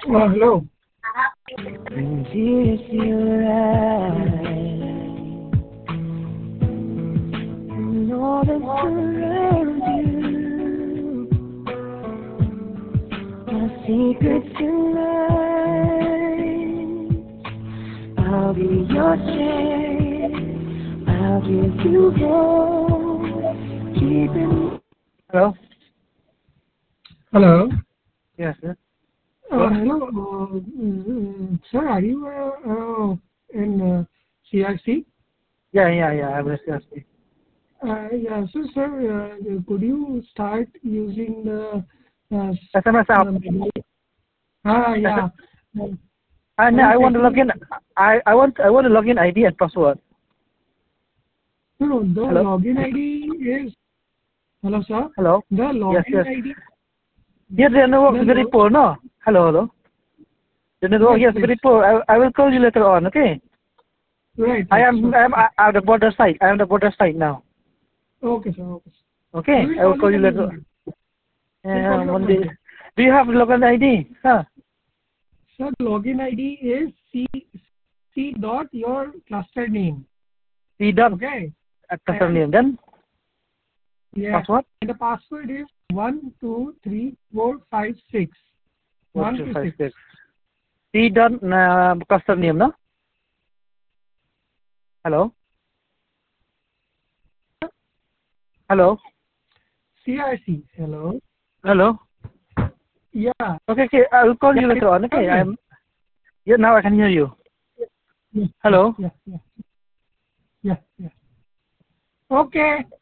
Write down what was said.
Hello. And this your eyes, know that surround you, my secret tonight. I'll be your strength, I'll give you hope, keeping. Hello? Hello. Yes, sir. What? Hello. Sir, are you in CRC? Yeah, I was just. Yeah. So, sir, could you start using the SMS out. yeah. And I was I want to log checking. in. I want to log in ID and password. No, the Hello? login ID is. Hello, sir. Hello? The Yes, login yes. ID. Here the network The is very log. poor, no? Hello. The network Yes, here is yes. very poor. I will call you later on, okay? Right, I right. am Sure, I am sure. at the border side. I am the border side now. Okay, sir. Okay, sir. We Okay? will I will call you call you on later. Monday. We'll call you on Monday. Monday. Do you have login ID? Huh? Sir, login ID is C dot your cluster name. We done Okay. at the And name. Then yeah, password and the password is 123456. one One two to five six. six. We done customer name, no? Hello? Hello? CRC. Hello. Hello? Yeah. Okay. I will call Yeah. you Can later on. you hear Okay? me? Yeah. Now I can hear you. Yeah. Yeah. Hello? Yeah. Yeah. Yeah. Yeah. Okay.